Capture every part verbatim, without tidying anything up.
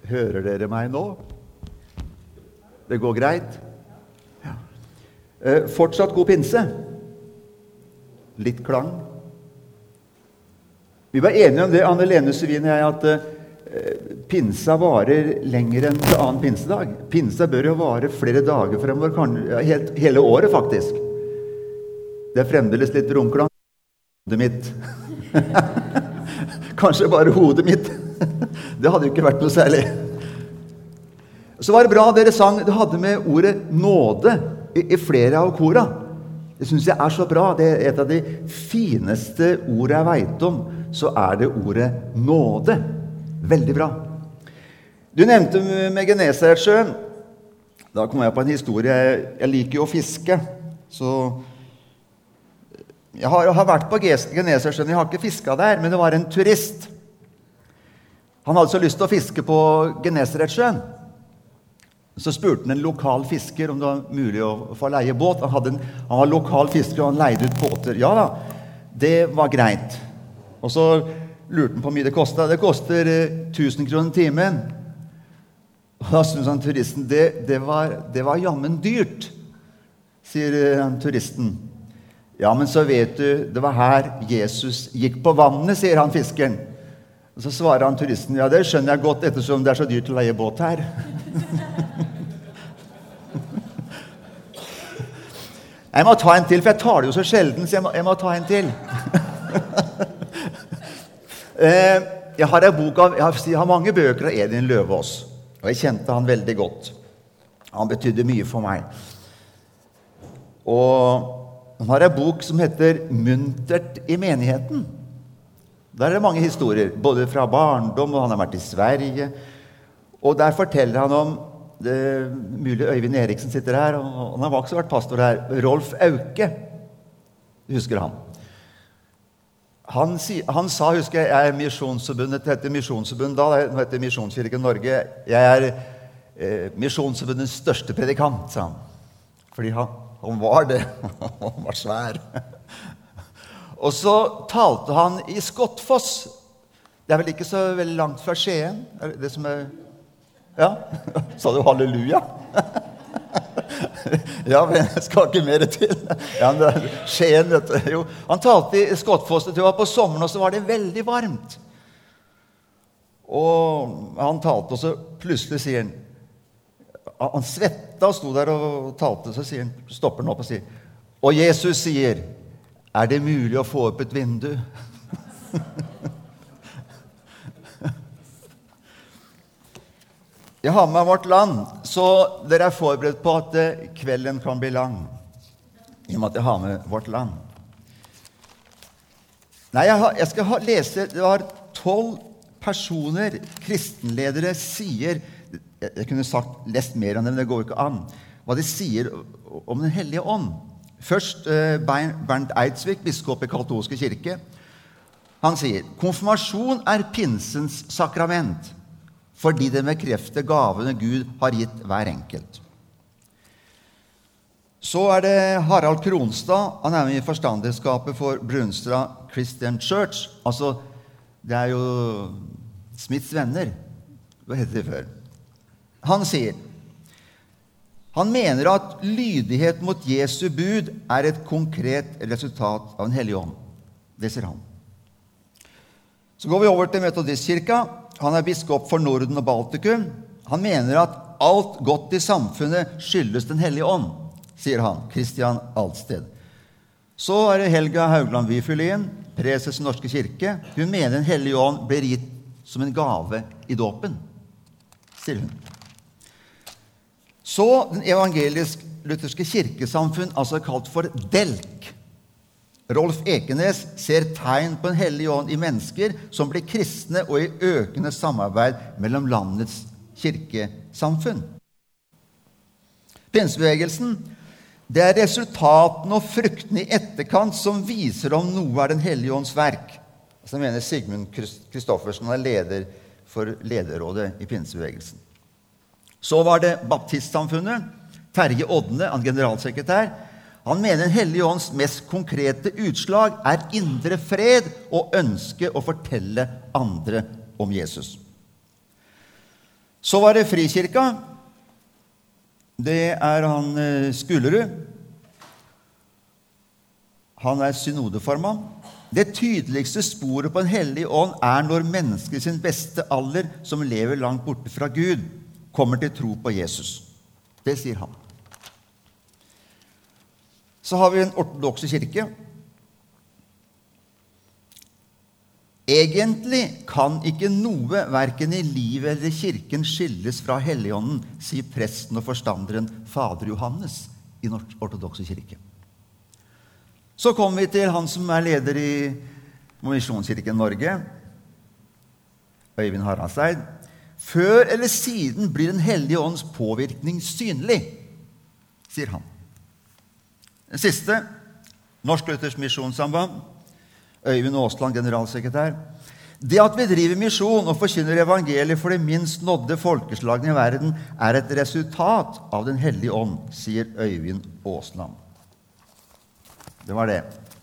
Hører dere meg nå? Det går greit? Ja. Eh, fortsatt god pinse. Litt klang. Vi var enige om det, Anne Lene Suvin og jeg, at eh, pinsa varer lenger enn annen pinsedag. Pinsa bør jo vare flere dager fremover, kanskje helt, hele året faktisk. Det er fremdeles litt romklang. Hodet mitt. Kanskje bare hodet mitt. Det hadde jo ikke vært noe særlig. Så var det bra dere sang, det hadde med ordet nåde i, i flere av kora. Det synes jeg er så bra. Det er et av de fineste ordene jeg vet om, så er det ordet nåde. Veldig bra. Du nevnte med Genesaretsjøen. Da kom jeg på en historie. Jeg liker jo å fiske, så jeg har, jeg har vært på Genesaretsjøen. Jeg har ikke fisket der, men det var en turist. Han hadde så lyst til å fiske på Genesaretsjøen. Så spurte han en lokal fisker om det var mulig å få leie båt. Han, hadde en, han var lokal fisker, og han leide ut båter. Ja da, det var greit. Og så lurte han på hvor mye det kostet. Det koster eh, tusen kroner timen. Og da synes han turisten, det, det, var, det var jammen dyrt, sier eh, han turisten. Ja, men så vet du, det var her Jesus gikk på vannet, sier han fiskeren. Og så svarer han turisten, ja, det skjønner jeg godt, ettersom det er så dyrt å leie båt her. Jeg må ta en til, for jeg tar det jo så sjelden, så jeg må, jeg må ta en til. Jeg har en bok av, jeg har, jeg har mange bøker av Edin Løvaas, og jeg kjente han veldig godt. Han betydde mye for meg. Og han har en bok som heter Muntert i menigheten. Der er det mange historier, både fra barndom, og han har vært i Sverige. Og der forteller han om, det er mulig Øyvind Eriksen sitter her, og han har også vært pastor her, Rolf Auke, husker han. Han, han sa, husker jeg, jeg er Misjonsforbundet, det heter Misjonsforbundet da, det heter Misjonskirken Norge, jeg er eh, Misjonsforbundets største predikant, sa han. Fordi han, han var det, han var svær. Og så talte han i Skottfoss. Det er vel ikke så veldig langt fra Skien. Er det som er... Ja, sa du halleluja? Ja, men jeg skal ikke mer til. Ja, det er Skien, vet du. Jo, han talte i Skottfoss, det var på sommeren, og så var det veldig varmt. Og han talte, og så plutselig sier han, han svetta og sto der og talte, så sier han, stopper han opp og sier, og Jesus sier, er det mulig å få opp et vindu? Jeg har med Vårt Land, så dere er forberedt på at kvelden kan bli lang. I og med at jeg har med Vårt Land. Nei, jeg, har, jeg skal ha, lese, det var tolv personer, kristenledere, sier, jeg, jeg kunne sagt, lest mer om det, men det går ikke an, hva de sier om den hellige ånd. Først eh, Bernt Eidsvik, biskop i katolske kirke. Han sier, konfirmasjon er pinsens sakrament, fordi det bekrefter gavene Gud har gitt hver enkelt. Så er det Harald Kronstad, han er med i forstanderskapet for Brunstrand Christian Church. Altså, det er jo Smiths venner, hva heter det før? Han sier, han mener at lydighet mot Jesu bud er et konkret resultat av en hellig ånd. Det sier han. Så går vi over til Metodistkirka. Han er biskop for Norden og Baltikum. Han mener at alt godt i samfunnet skyldes den hellige ånd, sier han, Kristian Alsted. Så er det Helga Haugland Wifulin, preses i Norske kirke. Hun mener den hellige ånd blir gitt som en gave i dåpen, sier hun. Så den evangelisk-lutherske kirkesamfunn, altså kalt for Delk. Rolf Ekenes ser tegn på en hellig ånd i mennesker som blir kristne og i økende samarbeid mellom landets kirkesamfunn. Pinsebevegelsen, det er resultatene og fruktene i etterkant som viser om noe er den hellige ånds verk. Så mener Sigmund Kristoffersen, han er leder for lederrådet i pinsebevegelsen. Så var det baptistsamfunnet, Terje Odne, han generalsekretær. Han mener den hellige ånds mest konkrete utslag er indre fred og ønske å fortelle andre om Jesus. Så var det Frikirka. Det er han Skullerud. Han er synodeformann. Det tydeligste sporet på en hellig ånd er når mennesket i sin beste alder, som lever langt borte fra Gud, kommer til tro på Jesus. Det sier han. Så har vi den ortodokse kirke. Egentlig kan ikke noe, hverken i livet eller kirken, skilles fra Helligånden, sier presten og forstanderen Fader Johannes i den ortodokse kirke. Så kommer vi til han som er leder i Misjonskirken Norge, Øyvind Haraldseid. Før eller siden blir den hellige ånds påvirkning synlig, sier han. Den siste, Norsk Luthers Misjonssamband, Øyvind Aasland, generalsekretær. Det at vi driver misjon og forkynner evangeliet for de minst nådde folkeslagene i verden, er et resultat av den hellige ånd, sier Øyvind Aasland. Det var det.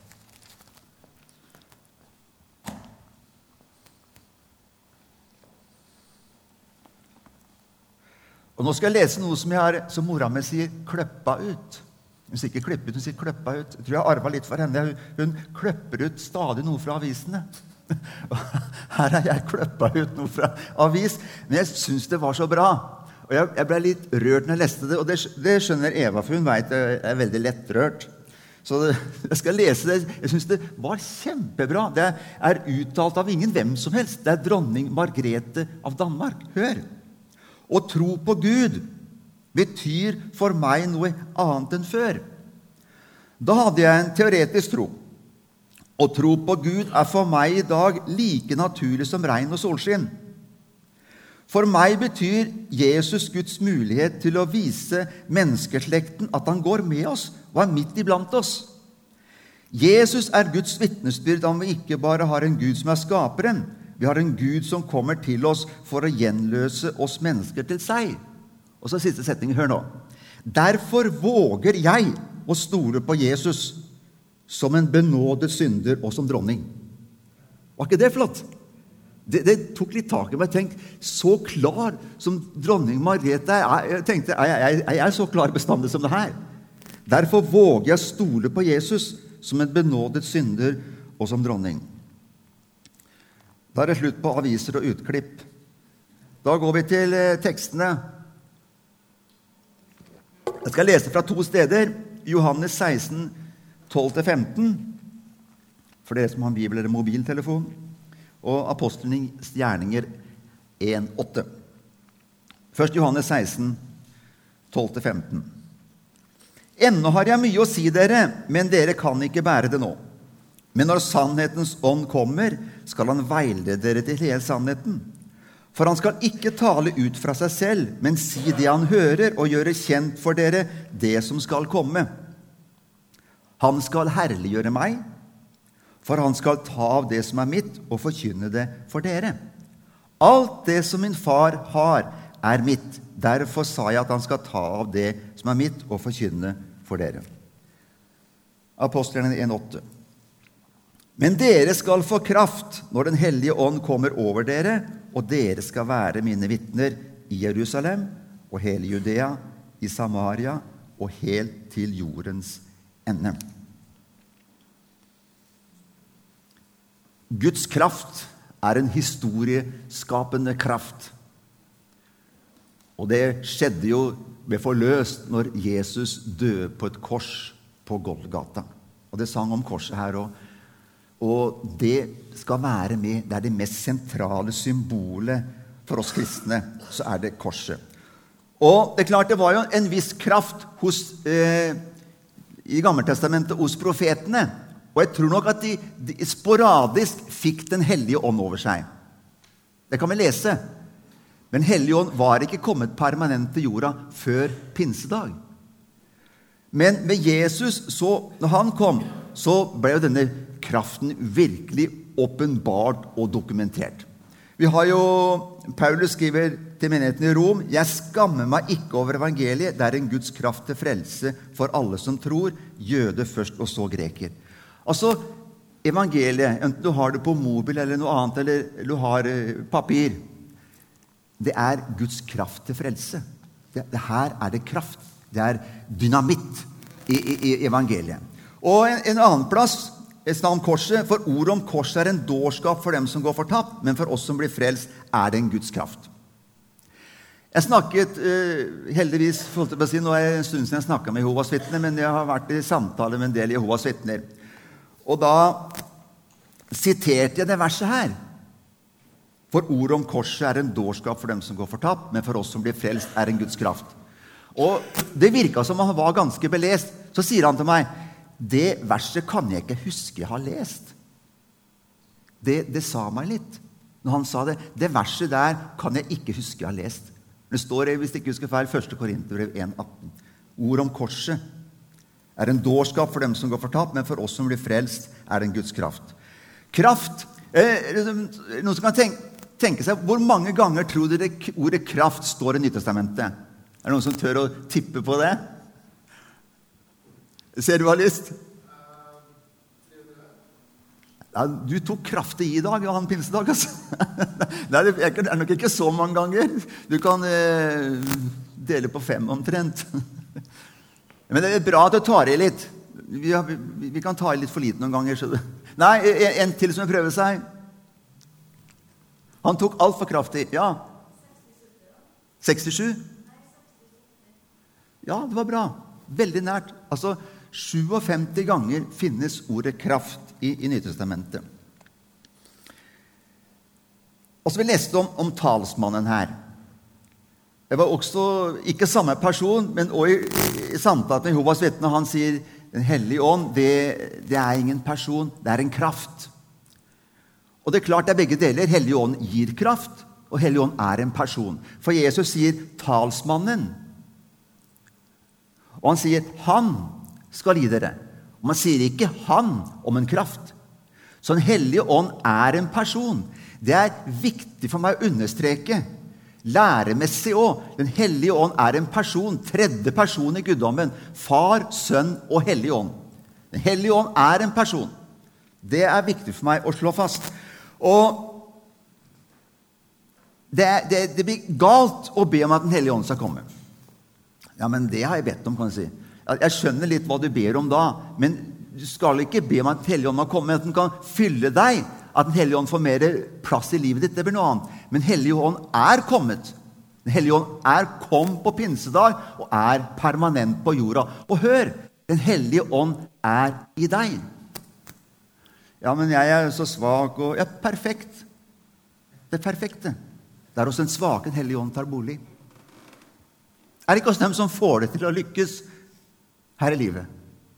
Og nå skal jeg lese noe som jeg har, som mora mi sier, kløppa ut. Hun sier ikke klippet, hun sier kløppa ut. Jeg tror jeg arvet litt for henne. Hun, hun kløpper ut stadig noe fra avisene. Her har jeg kløppa ut noe fra avis, men jeg synes det var så bra. Og jeg, jeg ble litt rørt når jeg leste det, og det, det skjønner Eva, for hun vet jeg er veldig lettrørt. Så det, jeg skal lese det. Jeg synes det var kjempebra. Det er uttalt av ingen hvem som helst. Det er dronning Margrethe av Danmark. Hør! Å tro på Gud betyr for meg noe annet enn før. Da hadde jeg en teoretisk tro. Å tro på Gud er for meg i dag like naturlig som regn og solskinn. For meg betyr Jesus Guds mulighet til å vise menneskeslekten at han går med oss og er midt iblant oss. Jesus er Guds vitnesbyrd om vi ikke bare har en Gud som er skaperen, vi har en Gud som kommer til oss for å gjenløse oss mennesker til seg. Og så siste setning, hør nå. Derfor våger jeg å stole på Jesus som en benådet synder og som dronning. Var ikke det flott? Det, det tok litt tak i meg. Jeg tenkte, så klar som dronning Margrethe er. Jeg tenkte, er jeg, er jeg så klar bestandig som det her? Derfor våger jeg stole på Jesus som en benådet synder og som dronning. Da er det slutt på aviser og utklipp. Da går vi til eh, tekstene. Jeg skal lese fra to steder. Johannes seksten, tolv til femten. For dere som har en bibel eller mobiltelefon. Og Apostelens gjerninger en, åtte. Først Johannes seksten, tolv til femten. Ennå har jeg mye å si dere, men dere kan ikke bære det nå. Men når sannhetens ånd kommer, skal han veilede dere til hele sannheten. For han skal ikke tale ut fra seg selv, men si det han hører, og gjøre kjent for dere det som skal komme. Han skal herliggjøre meg, for han skal ta av det som er mitt, og forkynne det for dere. Alt det som min far har, er mitt. Derfor sa jeg at han skal ta av det som er mitt, og forkynne for dere. Apostlene en, åtte. Men dere skal få kraft når den hellige ånd kommer over dere, og dere skal være mine vitner i Jerusalem og hele Judea, i Samaria og helt til jordens ende. Guds kraft er en historieskapende kraft. Og det skjedde jo ved forløst når Jesus døde på et kors på Golgata. Og det sang om korset her også. Og det skal være med, det er det mest sentrale symbolet for oss kristne, så er det korset. Og det er klart, det var jo en viss kraft hos, eh, i Gammeltestamentet hos profetene, og jeg tror nok at de, de sporadisk fikk den hellige ånd over seg. Det kan vi lese. Men hellige ånd var ikke kommet permanent til jorda før pinsedag. Men med Jesus, så, når han kom, så ble jo denne kraften virkelig åpenbart og dokumentert. Vi har jo, Paulus skriver til menigheten i Rom, «Jeg skammer meg ikke over evangeliet, det er en Guds kraft til frelse for alle som tror, jøde først og så greker». Altså, evangeliet, enten du har det på mobil eller noe annet, eller du har papir, det er Guds kraft til frelse. Det, det her er det kraft. Det er dynamitt i, i, i evangeliet. Og en, en annen plass, et sted om korset, for ordet om korset er en dårskap for dem som går fortapt, men for oss som blir frelst er det en Guds kraft. Jeg snakket, uh, heldigvis, for å si, nå er det en stund siden jeg snakket med Jehovas vitner, men jeg har vært i samtale med en del Jehovas vitner. Og da siterte jeg det verset her. For ordet om korset er en dårskap for dem som går fortapt, men for oss som blir frelst er en Guds kraft. Og det virket som han var ganske belest. Så sier han til meg, det verset kan jeg ikke huske jeg har lest. Det, det sa meg litt. Når han sa det, det verset der kan jeg ikke huske jeg har lest. Det står, hvis jeg ikke husker feil, første Korinterbrev en atten. Ord om korset er en dårskap for dem som går fortapt, men for oss som blir frelst er det en Guds kraft. Kraft, eh, noen som kan tenke, tenke seg, hvor mange ganger tror dere ordet kraft står i Nytestamentet? Er det noen som tør å tippe på det? Ser du har lyst? Ja, du tok kraftig i dag, ja, han pinsedag, altså. Det er nok ikke så mange ganger. Du kan eh, dele på fem omtrent. Men det er bra at du tar i litt. Vi, har, vi, vi kan ta i litt for lite noen ganger. Så. Nei, en, en til som prøver seg. Han tok alt for kraftig. Ja. sekstisju? Ja, det var bra. Veldig nært. Altså, femtisju ganger finnes ordet kraft i, i Nytestamentet. Og så vil jeg lese om, om talsmannen her. Det var også ikke samme person, men også i, i samtale med Jehovas vitner, han sier, den hellige ånd, det, det er ingen person, det er en kraft. Og det er klart det er begge deler. Hellige ånd gir kraft, og hellige ånd er en person. For Jesus sier talsmannen. Og han sier, han skal gi dere. Og man sier ikke han om en kraft. Så en hellige ånd er en person. Det er viktig for meg å understreke. Læremessig også. Den hellige ånd er en person, tredje person i guddommen. Far, sønn og hellige ånd. Den hellige ånd er en person. Det er viktig for meg å slå fast. Og det, er, det, det blir galt å be om at den hellige ånd skal komme. Ja, men det har jeg bedt om, kan jeg si. Jeg skjønner litt hva du ber om da, men du skal ikke be om at den hellige ånd må komme, at den kan fylle deg, at den hellige ånd får mer plass i livet ditt, det blir noe annet. Men hellige ånd er kommet. Den hellige ånd er kom på pinsedag, og er permanent på jorda. Og hør, den hellige ånd er i deg. Ja, men jeg er så svak, og ja, perfekt. Det er perfekte. Det er hos den svake den hellige ånd tar bolig. Er det ikke hos dem som får det til å lykkes her i livet?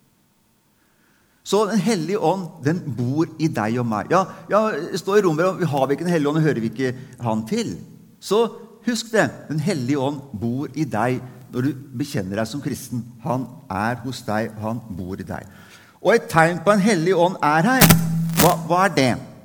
Så den hellige ånd, den bor i deg og meg. Ja, ja det står i Romer, vi har vi ikke den hellige ånd, og hører vi ikke han til. Så husk det, den hellige ånd bor i deg når du bekjenner deg som kristen. Han er hos deg, og han bor i deg. Og et tegn på en hellig ånd er her. Hva, hva er det?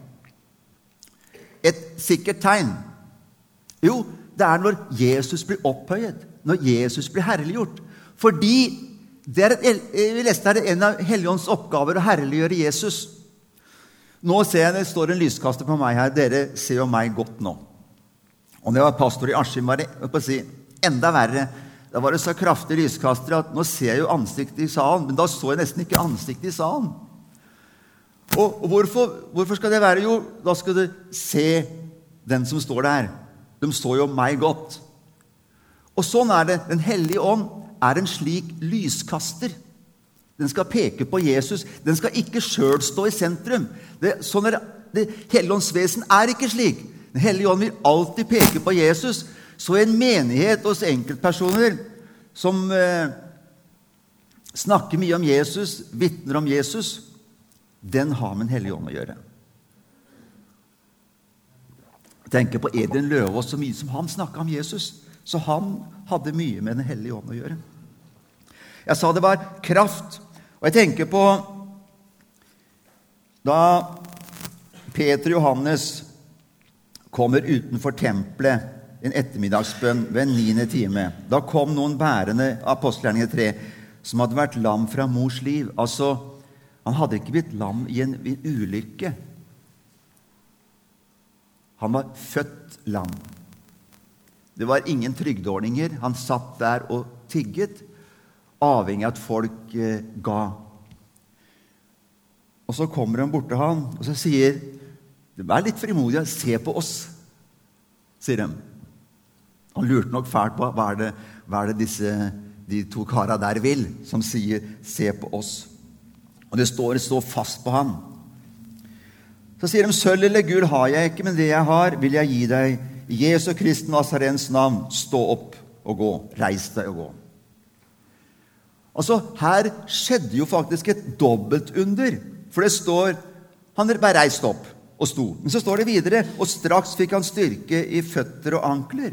Et sikkert tegn. Jo, det er når Jesus blir opphøyet. Når Jesus blir herliggjort. Fordi det er et, vi leste her, en av Helligåndens oppgaver å herliggjøre Jesus. Nå ser jeg det står en lyskaster på meg her. Dere ser jo meg godt nå. Og det var pastor i Askim, var det på å si, enda verre. Da var det så kraftig lyskaster at nå ser jeg jo ansiktet i salen, men da så jeg nesten ikke ansiktet i salen. Og, og hvorfor, hvorfor skal det være? Jo, da skal du se den som står der. De så jo meg godt. Og sånn er det. Den hellige ånd er en slik lyskaster. Den skal peke på Jesus. Den skal ikke selv stå i sentrum. Det, sånn er det. Det Helligåndsvesen er ikke slik. Den hellige ånd vil alltid peke på Jesus. Så en menighet hos enkeltpersoner som eh, snakker mye om Jesus, vittner om Jesus, den har med en hellig ånd å gjøre. Jeg tenker på Edin Løvaas så mye som han snakket om Jesus, så han hadde mye med den hellige ånd å gjøre. Jeg sa det var kraft, og jeg tenker på da Peter og Johannes kommer utenfor tempelet en ettermiddagsbønn ved en niende time. Da kom noen bærende apostelgjerninger tre som hadde vært lam fra mors liv. Altså, han hadde ikke blitt lam i en, i en ulykke. Han var født lam. Det var ingen trygdeordninger. Han satt der og tigget, avhengig av at folk eh, ga. Og så kommer de bort til han, og så sier, vær litt frimodig, se på oss, sier de. Han lurte nok fælt på, hva er det, hva er det disse, de to karene der vil, som sier, se på oss. Og det står, det står fast på han. Så sier de, sølv eller gull har jeg ikke, men det jeg har vil jeg gi deg. I Jesu Kristi Nazarens navn, stå opp og gå. Reis deg og gå. Altså, her skjedde jo faktisk et dobbelt under. For det står, han bare reist opp og sto. Men så står det videre, og straks fikk han styrke i føtter og ankler.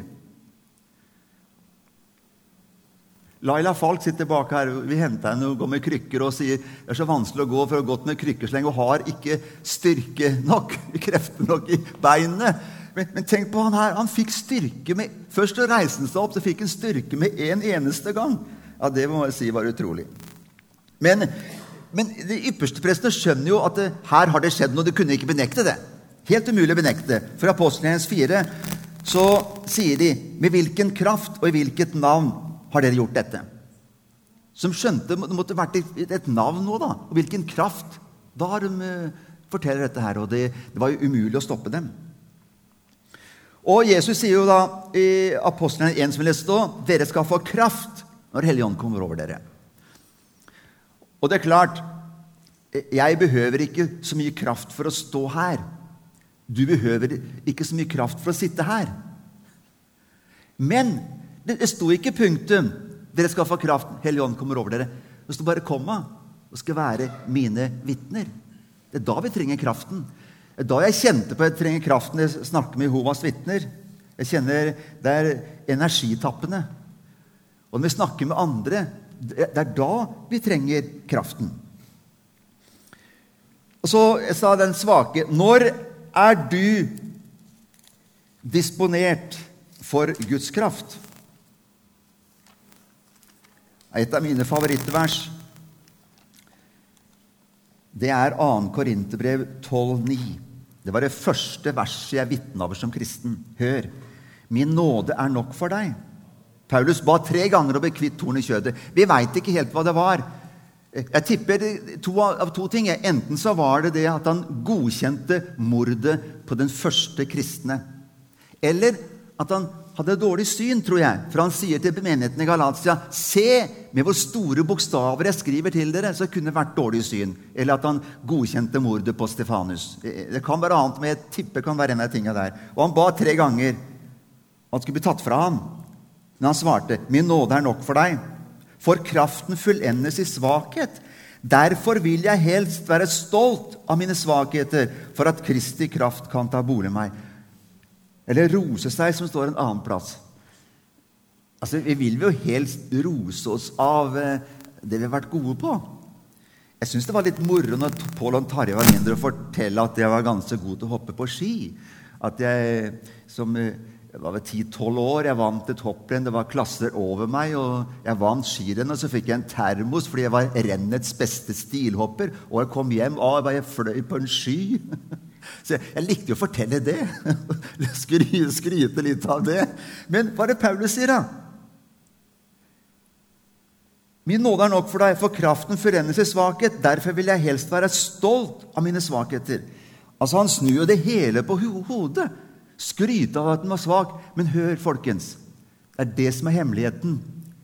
Laila Falk sitter bak her, vi henter henne og går med krykker og sier, det er så vanskelig å gå for å ha gått med krykker så lenge, og har ikke styrke nok, krefter nok i beinene. Men, men tenk på han her, han fikk styrke med, først å reise seg opp, så fikk han styrke med en eneste gang. Ja, det må jeg si var utrolig. Men, men de ypperste prestene skjønner jo at det, her har det skjedd noe, de kunne ikke benekte det. Helt umulig å benekte det. For i Apostelens fire så sier de, med hvilken kraft og i hvilket navn har dere gjort dette? Som skjønte, det måtte vært et navn nå da, og hvilken kraft. Da har de forteller dette her, og det, det var jo umulig å stoppe dem. Og Jesus sier jo da i Apostelene en som vi leste da, dere skal få kraft når Helligånden kommer over dere. Og det er klart, jeg behøver ikke så mye kraft for å stå her. Du behøver ikke så mye kraft for å sitte her. Men det, det sto ikke punktum, dere skal få kraft, Helligånden kommer over dere. Det sto bare komma, og skal være mine vittner. Det er da vi trenger kraften. Det er da jeg kjente på at jeg trenger kraften, jeg snakker med Jehovas vittner. Jeg kjenner, det er energitappene. Og når vi snakker med andre, det er da vi trenger kraften. Og så jeg sa den svake, når er du disponert for Guds kraft? Et av mine favorittvers, det er andre Korinterbrev tolv ni. Det var det første verset jeg vittnet over som kristen. Hør, min nåde er nok for deg. Paulus ba tre ganger å bli kvitt torn i kjødet. Vi vet ikke helt hva det var. Jeg tipper to av to ting. Enten så var det det at han godkjente mordet på den første kristne. Eller at han hadde dårlig syn, tror jeg. For han sier til menigheten i Galatia, se med hvor store bokstaver jeg skriver til dere, så kunne det vært dårlig syn. Eller at han godkjente mordet på Stefanus. Det kan være annet, men jeg tipper det kan være en av tingene der. Og han ba tre ganger at han skulle bli tatt fra ham. Men han svarte, min nåde er nok for deg, for kraften fullendes i svakhet. Derfor vil jeg helst være stolt av mine svakheter, for at Kristi kraft kan ta bolig meg. Eller rose seg, som står en annen plass. Altså, vi vil jo helst rose oss av det vi har vært gode på. Jeg synes det var litt moro når Paul og Tarje var mindre å fortelle at jeg var ganske god til å hoppe på ski. At jeg, som... Jeg var ved ti tolv år, jeg vant et hopprenn, det var klasser over meg, og jeg vant skirenn, og så fikk jeg en termos, fordi jeg var rennets beste stilhopper, og jeg kom hjem, og jeg fløy på en sky. Så jeg, jeg likte jo å fortelle det, skryte, skryte litt av det. Men hva er det Paulus sier da? Min nåde er nok for deg, for kraften forennes i svakhet, derfor vil jeg helst være stolt av mine svakheter. Altså han snur jo det hele på ho- hodet. Skryte av at den var svak. Men hør, folkens, det er det som er hemmeligheten.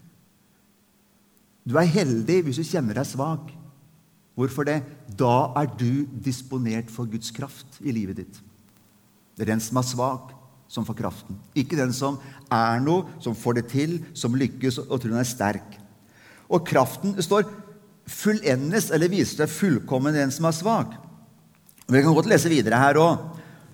Du er heldig hvis du kjenner deg svak. Hvorfor det? Da er du disponert for Guds kraft i livet ditt. Det er den som er svak som får kraften. Ikke den som er noe, som får det til, som lykkes og tror den er sterk. Og kraften, det står, fullendes, eller viser seg fullkommen den som er svak. Og vi kan godt lese videre her også.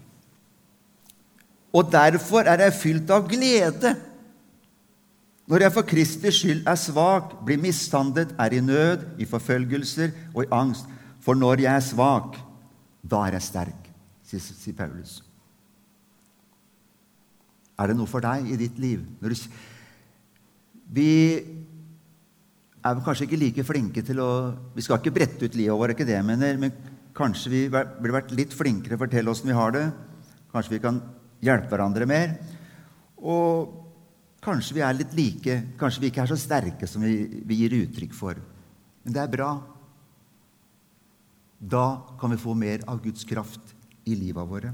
Og derfor er jeg fylt av glede. Når jeg for Kristi skyld er svak, blir mishandlet, er i nød, i forfølgelser og i angst. For når jeg er svak, da er jeg sterk, sier Paulus. Er det noe for deg i ditt liv? Når du... Vi er kanskje ikke like flinke til å... Vi skal ikke brette ut livet vårt, ikke det jeg mener, men kanskje vi burde vært litt flinkere å fortelle oss hvordan vi har det. Kanskje vi kan hjelpe hverandre mer. Og Kanskje vi er litt like, kanskje vi ikke er så sterke som vi, vi gir uttrykk for. Men det er bra. Da kan vi få mer av Guds kraft i livet våre.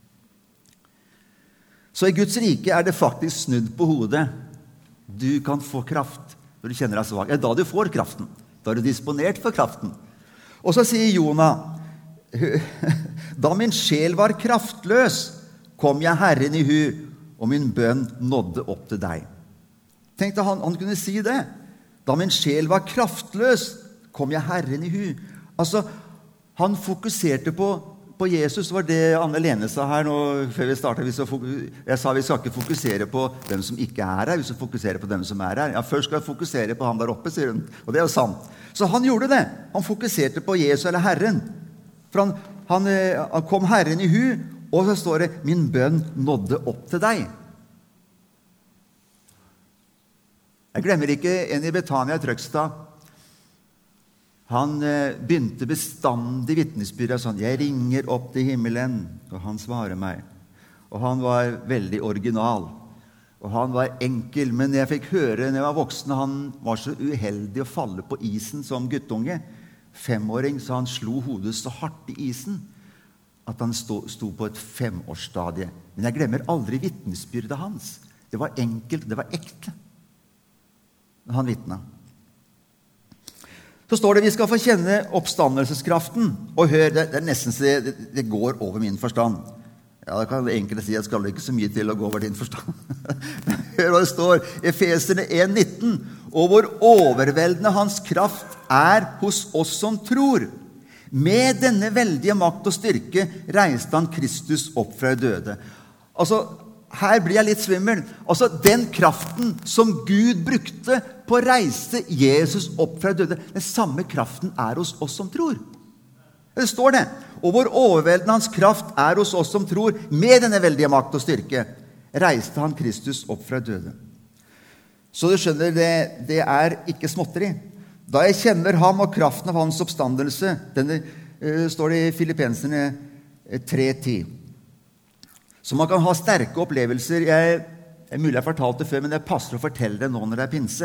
Så i Guds rike er det faktisk snudd på hodet. Du kan få kraft når du kjenner deg svak. Det er da du får kraften. Da er du disponert for kraften. Og så sier Jonah, da min sjel var kraftløs, kom jeg Herren i hu, og min bønn nådde opp til deg. Tenk deg, han, han kunne si det. Da min sjel var kraftløs, kom jeg Herren i hu. Altså, han fokuserte på, på Jesus, var det Anne Lene sa her nå, før vi startet. Vi fokus, jeg sa vi skal ikke fokusere på dem som ikke er her, vi skal fokusere på dem som er her. Ja, først skal jeg fokusere på han der oppe, sier hun. Og det er jo sant. Så han gjorde det. Han fokuserte på Jesus eller Herren. For han, han, han kom Herren i hu, og så står det, min bønn nådde opp til deg. Jeg glemmer ikke en i Betania i Trøgstad. Han eh, begynte bestandig vitnesbyrd sånn, jeg ringer opp til himmelen, og han svarer meg. Og han var veldig original, og han var enkel, men jeg fikk høre når jeg var voksen, han var så uheldig å falle på isen som guttunge. Femåring, så han slo hodet så hardt i isen, at han stod, stod på et femårsstadie. Men jeg glemmer aldri vitnesbyrdet hans. Det var enkelt, det var ekte. Han vittnet. Så står det, vi skal få kjenne oppstandelseskraften. Og hør, det, det er nesten så det, det går over min forstand. Ja, det kan enkelt si, jeg skal ikke så mye til å gå over din forstand. Hør hva det står, Efeserne en nitten. Og hvor overveldende hans kraft er hos oss som tror. Med denne veldige makt og styrke reiste han Kristus opp fra døde. Altså, her blir jeg litt svimmel. Altså, den kraften som Gud brukte på å reise Jesus opp fra døde, den samme kraften er hos oss som tror. Det står det. Og hvor overveldende hans kraft er hos oss som tror, med denne veldige makt og styrke, reiste han Kristus opp fra døde. Så du skjønner, det, det er ikke småtteri. Da jeg kjenner ham og kraften av hans oppstandelse, denne uh, står det i Filippenserne tre ti. Så man kan ha sterke opplevelser. Jeg, jeg mulig jeg har fortalt det før, men det passer å fortelle det nå når det er pinse.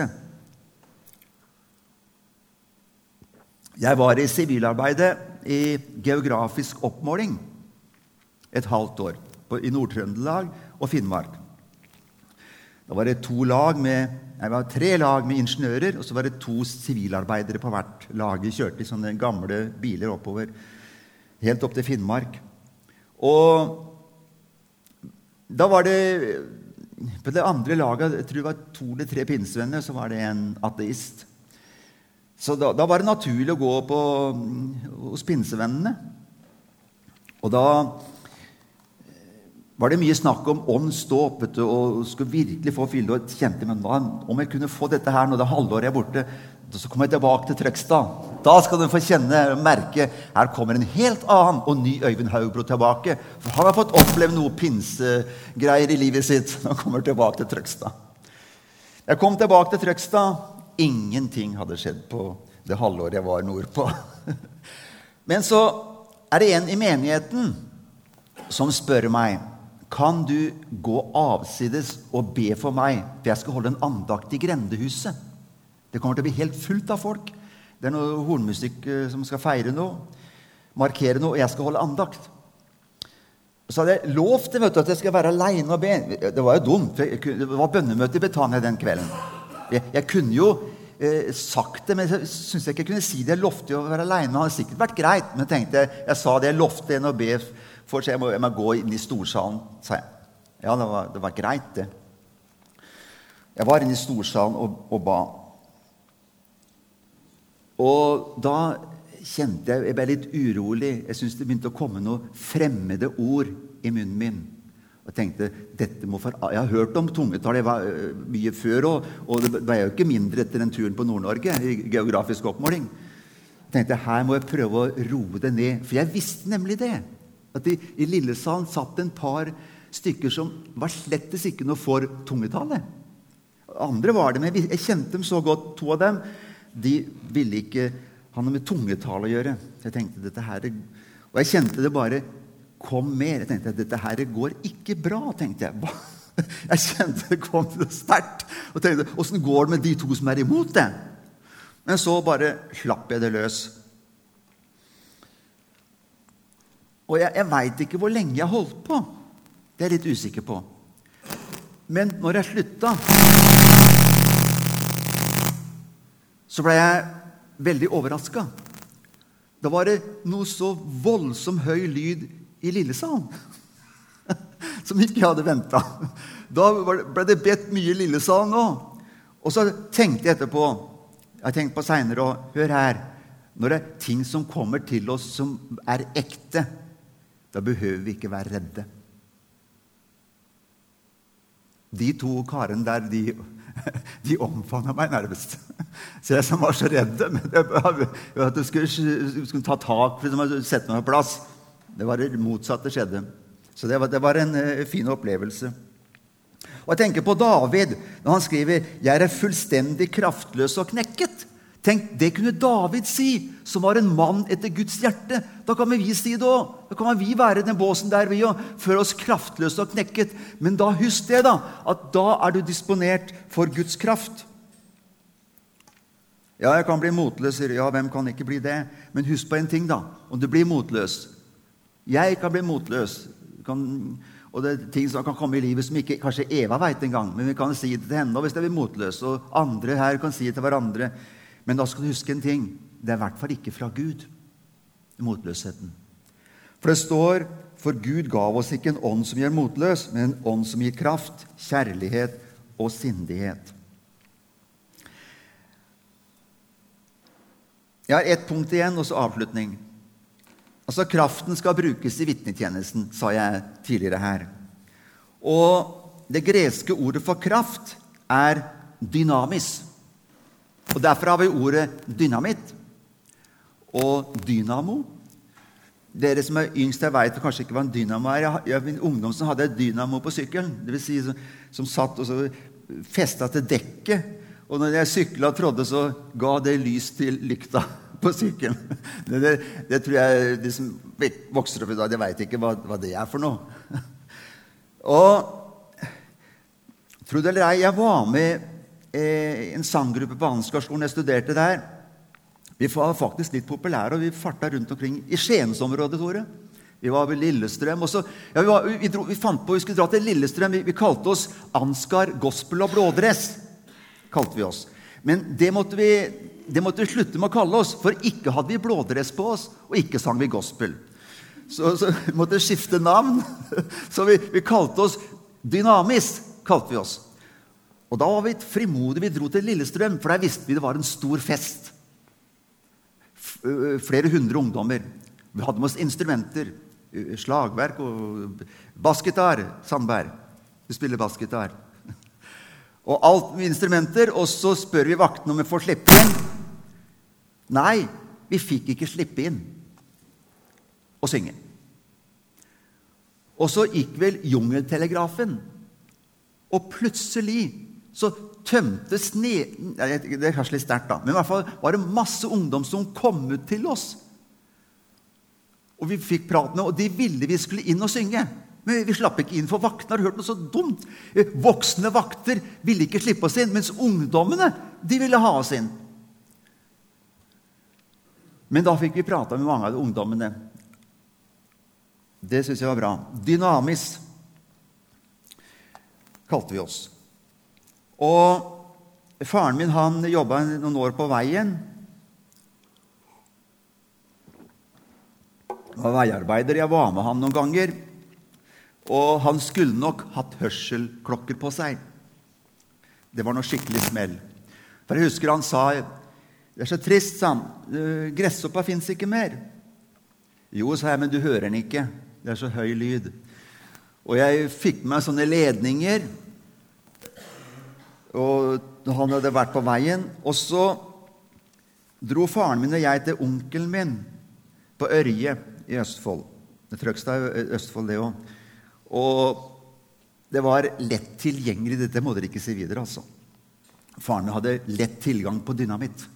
Jeg var i sivilarbeidet i geografisk oppmåling et halvt år på, i Nord-Trøndelag og Finnmark. Da var det to lag med, jeg var tre lag med ingeniører, og så var det to sivilarbeidere på hvert lag. De kjørte i sånne gamle biler oppover, helt opp til Finnmark. Og da var det, på det andre laget, jeg tror det var to eller tre pinsevenner, så var det en ateist. Så da, da var det naturlig å gå på, hos pinsevennene. Og da var det mye snakk om åndsdåp, vet du, og skulle virkelig få fylle, og kjente, men hva, om jeg kunne få dette her når det halvåret er borte, så kommer jeg tilbake til Trøgstad. Da skal du få kjenne og merke, her kommer en helt annen og ny Øyvind Haugbro tilbake, for han har fått oppleve noe pinsegreier i livet sitt når han kommer tilbake til Trøgstad. Jeg kom tilbake til Trøgstad, ingenting hadde skjedd på det halvåret jeg var nordpå. Men så er det en i menigheten som spør meg, kan du gå avsides og be for meg, for jeg skal holde en andakt i Grendehuset. Det kommer til å bli helt fullt av folk. Det er noe hornmusikk som skal feire noe, markere noe, og jeg skal holde andakt. Så hadde jeg lovt det, vet du, at jeg skal være alene og be. Det var jo dumt, for jeg, det var bønnemøte i Betania den kvelden. Jeg, jeg kunne jo eh, sagt det, men jeg synes jeg ikke kunne si det. Jeg lovte jo å være alene, det hadde sikkert vært greit, men jeg tenkte, jeg sa det, jeg lovte en å be for, så jeg må, jeg må gå inn i storsalen, sa jeg. Ja, det var, det var greit det. Jeg var inne i storsalen og, og ba. Og da kjente jeg, jeg ble litt urolig. Jeg synes det begynte å komme noen fremmede ord i munnen min. Og jeg tenkte, dette må for... Jeg har hørt om tungetall, jeg var mye før, og, og det var jo ikke mindre etter den turen på Nord-Norge, i geografisk oppmåling. Jeg tenkte, her må jeg prøve å roe det ned, for jeg visste nemlig det. At i, i Lillesalen satt en par stykker som var slettes ikke noe for tungetallet. Andre var det, men jeg, jeg kjente dem så godt, to av dem, de ville ikke ha noe med tungetall å gjøre. Så jeg tenkte, dette her, og jeg kjente det bare kom mer. Jeg tenkte, dette her går ikke bra, tenkte jeg. Hva, Jeg kjente det kom til det sterkt, og tenkte, hvordan går det med de to som er imot det? Men så bare slapp jeg det løs. Og jeg, jeg vet ikke hvor lenge jeg holdt på. Det er jeg litt usikker på. Men når jeg sluttet, så ble jeg veldig overrasket. Da var det noe så voldsom høy lyd i Lillesalen, som ikke jeg hadde ventet. Da ble det bedt mye i Lillesalen nå. Og så tenkte jeg etterpå, jeg tenkte på senere, og hør her, når det er ting som kommer til oss som er ekte, da behøver vi ikke være redde. De to karene der, de, de omfanget meg nærmest. Så jeg som var så redde, men jeg, at du skulle, skulle ta tak for å sette meg på plass. Det var det motsatte skjedde. Så det var, det var en uh, fin opplevelse. Og jeg tenker på David, når han skriver, «Jeg er fullstendig kraftløs og knekket». Tenk, det kunne David si, som var en mann etter Guds hjerte. Da kan vi si det også. Da kan vi være i den båsen der vi og føler oss kraftløse og knekket. Men da husk det da, at da er du disponert for Guds kraft. Ja, jeg kan bli motløs. Ja, hvem kan ikke bli det? Men husk på en ting da, om du blir motløs. Jeg kan bli motløs. Kan, og det er ting som kan komme i livet som ikke kanskje Eva vet en gang, men vi kan si det til henne hvis det blir motløs. Og andre her kan si det til hverandre. Men da skal du huske en ting. Det er i hvert fall ikke fra Gud, motløsheten. For det står, for Gud gav oss ikke en ånd som gjør motløs, men en ånd som gir kraft, kjærlighet og sindighet. Jeg har ett punkt igjen, og så avslutning. Altså, kraften skal brukes i vitnetjenesten, sa jeg tidligere her. Og det greske ordet for kraft er dynamis. Og derfor har vi ordet dynamitt og dynamo. Dere som er yngst, jeg vet kanskje ikke hva en dynamo er. Jeg, jeg, min ungdom som hadde et dynamo på sykkelen, det vil si som, som satt og så festet til dekket. Og når jeg syklet og trådde, så ga det lys til lykta på sykkelen. Det, det, det tror jeg de som vokser opp i dag, de vet ikke hva, hva det er for noe. Og tro det eller ei, jeg var med en sanggruppe på Ansgarskolen, jeg studerte der. Vi var faktisk litt populære, og vi fartet rundt omkring i Skiensområdet, Tore. Vi var ved Lillestrøm, og så, ja, vi, var, vi, dro, vi fant på, vi skulle dra til Lillestrøm, vi, vi kalte oss Ansgar Gospel og Blådress, kalte vi oss. Men det måtte vi, det måtte vi slutte med å kalle oss, for ikke hadde vi blådress på oss, og ikke sang vi gospel. Så, så vi måtte skifte navn, så vi, vi kalte oss Dynamis, kalte vi oss. Og da var vi frimodige, vi dro til Lillestrøm, for der visste vi det var en stor fest. Flere hundre ungdommer. Vi hadde med oss instrumenter, slagverk og bassgitar, Sandberg. Vi spiller bassgitar. Og alt med instrumenter, og så spør vi vakten om vi får slippe inn. Nei, vi fikk ikke slippe inn og synge. Og så gikk vel jungeltelegrafen, og plutselig så tømtes ned, det er kanskje litt sterkt da, men i hvert fall var det masse ungdom som kom ut til oss. Og vi fikk prate med, og de ville vi skulle inn og synge. Men vi slapp ikke inn, for vaktene har hørt noe så dumt. Voksne vakter ville ikke slippe oss inn, mens ungdommene, de ville ha oss inn. Men da fikk vi prate med mange av de ungdommene. Det synes jeg var bra. Dynamis kalte vi oss. Og faren min, han jobbet noen år på veien. Han var veiarbeider, jeg var med han noen ganger. Og han skulle nok hatt hørselklokker på seg. Det var noe skikkelig smell. For jeg husker han sa, det er så trist, sa han, gresshoppa finnes ikke mer. Jo, sa jeg, men du hører den ikke. Det er så høy lyd. Og jeg fikk med meg sånne ledninger, og han hadde vært på veien, og så dro faren min og jeg til onkelen min på Ørje i Østfold. Det Trøgstad i Østfold, det også. Og det var lett tilgjengelig, dette må dere ikke si videre, altså. Faren hadde lett tilgang på dynamitt.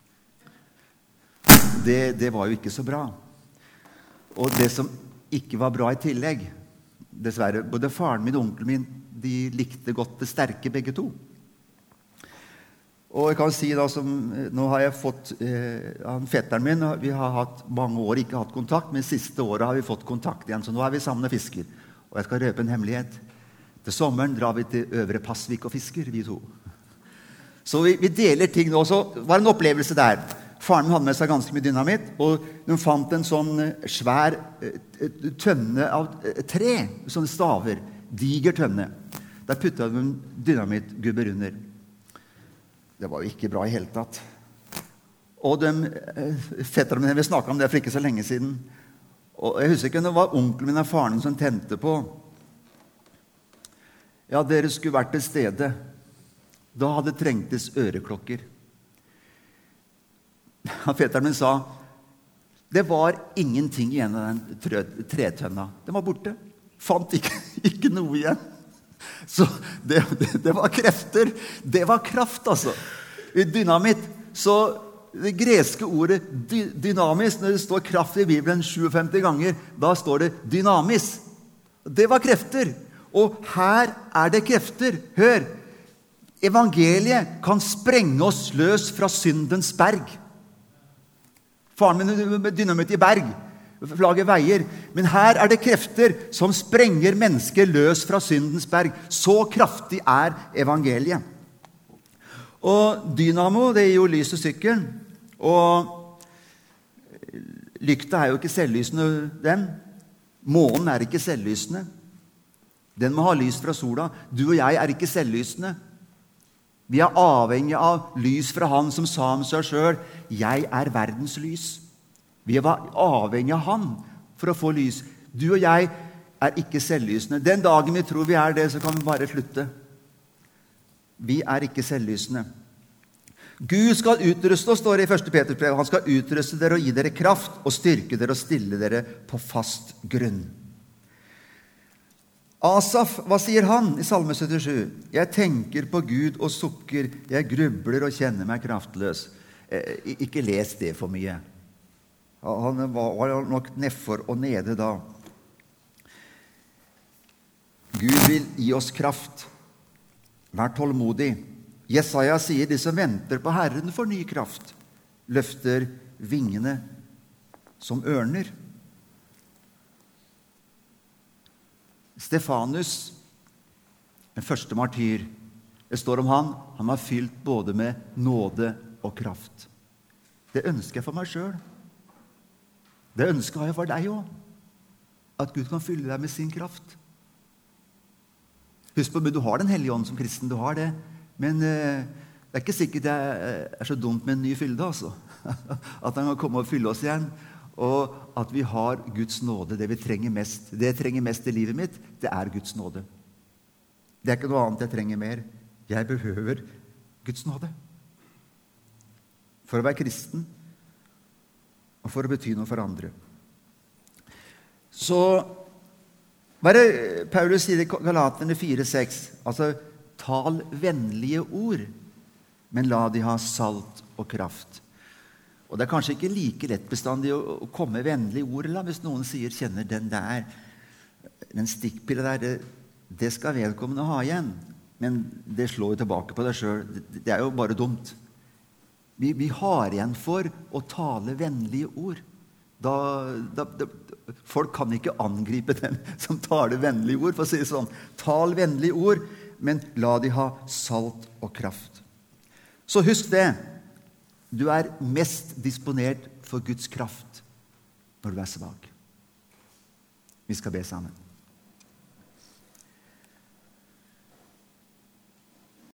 Det, det var jo ikke så bra. Og det som ikke var bra i tillegg, dessverre, både faren min og onkelen min De likte godt det sterke begge to. Og jeg kan si da, som, nå har jeg fått, eh, han fetteren min, vi har hatt mange år ikke hatt kontakt, men siste året har vi fått kontakt igjen, så nå er vi sammen og fisker. Og jeg skal røpe en hemmelighet. Til sommeren drar vi til Øvre Passvik og fisker, vi to. Så vi, vi deler ting nå, så var det en opplevelse der. Faren min hadde med seg ganske mye dynamitt, og de fant en sånn svær tønne av tre, sånne staver, diger tønne. Der puttet de en dynamittgubber under. Det var jo ikke bra i hele tatt. Og de, fetterne mine, vi snakket om det for ikke så lenge siden. Og jeg husker ikke, det var onkelen min og faren som tente på. Ja, dere skulle vært til stede. Da hadde trengtes øreklokker. Fetteren min sa, det var ingenting igjen av den tretønna. Den var borte. Fant ikke, ikke noe igjen. Så det, det, det var krefter. Det var kraft, altså. I dynamitt, så det greske ordet dy, dynamis, når det står kraft i Bibelen femtisju ganger, da står det dynamis. Det var krefter. Og her er det krefter. Hør, evangeliet kan sprenge oss løs fra syndens berg. Faren min med dynamitt i berg, lager veier. Men her er det krefter som sprenger mennesker løs fra syndens berg. Så kraftig er evangeliet. Og dynamo, det er jo lys i sykkelen. Og lykta er jo ikke selvlysende, den. Månen er ikke selvlysende. Den må ha lys fra sola. Du og jeg er ikke selvlysende. Vi er avhengig av lys fra han som sa om seg selv, jeg er verdens lys. Vi er avhengig av han for å få lys. Du og jeg er ikke selvlysende. Den dagen vi tror vi er det, så kan vi bare slutte. Vi er ikke selvlysende. Gud skal utruste oss, står det i første Peters brev. Han skal utruste dere og gi dere kraft, og styrke dere og stille dere på fast grunn. Asaf, hva sier han i Salme syttisju? Jeg tenker på Gud og sukker, jeg grubler og kjenner meg kraftløs. Eh, ikke les det for mye. Han var nok nedfor og nede da. Gud vil gi oss kraft. Vær tålmodig. Jesaja sier, de som venter på Herren får ny kraft, løfter vingene som ørner. Stefanus, den første martyr, det står om han, han var fylt både med nåde og kraft. Det ønsker jeg for meg selv. Det ønsker jeg for deg også. At Gud kan fylle deg med sin kraft. Husk på, du har den hellige ånd som kristen, du har det. Men eh, det er ikke sikkert det er så dumt med en ny fylde, altså. At han kan komme og fylle oss igjen. Og at vi har Guds nåde, det vi trenger mest. Det jeg trenger mest i livet mitt, det er Guds nåde. Det er ikke noe annet jeg trenger mer. Jeg behøver Guds nåde. For å være kristen, og for å bety noe for andre. Så, hva er det Paulus sier i Galaterne fire seks? Altså, tal vennlige ord, men la de ha salt og kraft. Og det er kanskje ikke like lett bestandig å, å komme med vennlige ord, eller hvis noen sier, kjenner den der, den stikkpille der, det, det skal vedkommende ha igjen. Men det slår jo tilbake på deg selv. Det, det er jo bare dumt. Vi, vi har igjen for å tale vennlige ord. Da, da, da, folk kan ikke angripe den som taler vennlige ord, for å si det sånn. Tal vennlige ord, men la de ha salt og kraft. Så husk det. Du er mest disponert for Guds kraft når du er svak. Vi skal be sammen.